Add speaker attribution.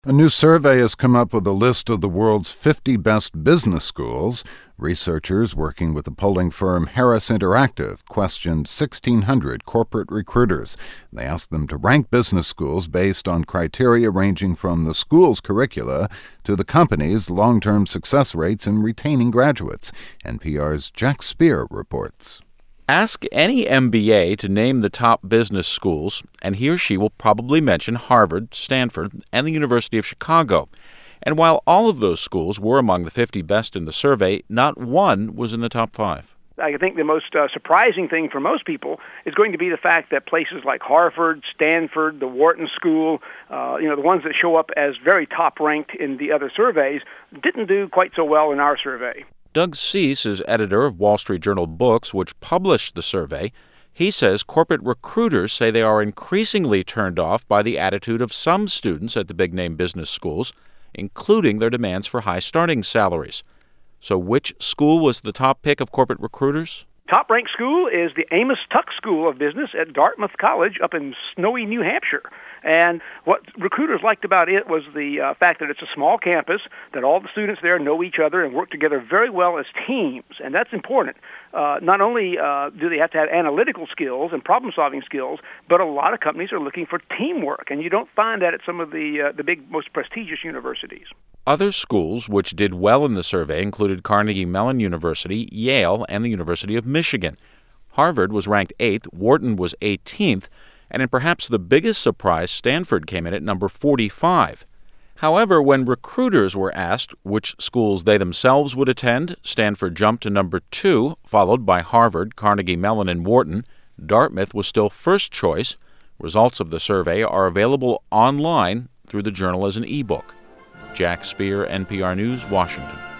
Speaker 1: A new survey has come up with a list of the world's 50 best business schools. Researchers working with the polling firm Harris Interactive questioned 1,600 corporate recruiters. They asked them to rank business schools based on criteria ranging from the school's curricula to the company's long-term success rates in retaining graduates. NPR's Jack Speer reports.
Speaker 2: Ask any MBA to name the top business schools, and he or she will probably mention Harvard, Stanford, and the University of Chicago. And while all of those schools were among the 50 best in the survey, not one was in the top 5.
Speaker 3: I think the most surprising thing for most people is going to be the fact that places like Harvard, Stanford, the Wharton School, the ones that show up as very top-ranked in the other surveys, didn't do quite so well in our survey.
Speaker 2: Doug Cease is editor of Wall Street Journal Books, which published the survey. He says corporate recruiters say they are increasingly turned off by the attitude of some students at the big-name business schools, including their demands for high starting salaries. So which school was the top pick of corporate recruiters?
Speaker 3: Top-ranked school is the Amos Tuck School of Business at Dartmouth College up in snowy New Hampshire. And what recruiters liked about it was the fact that it's a small campus, that all the students there know each other and work together very well as teams, and that's important. Not only do they have to have analytical skills and problem-solving skills, but a lot of companies are looking for teamwork, and you don't find that at some of the big, most prestigious universities.
Speaker 2: Other schools which did well in the survey included Carnegie Mellon University, Yale, and the University of Michigan. Harvard was ranked 8th, Wharton was 18th, and in perhaps the biggest surprise, Stanford came in at number 45. However, when recruiters were asked which schools they themselves would attend, Stanford jumped to number 2, followed by Harvard, Carnegie Mellon, and Wharton. Dartmouth was still first choice. Results of the survey are available online through the journal as an e-book. Jack Speer, NPR News, Washington.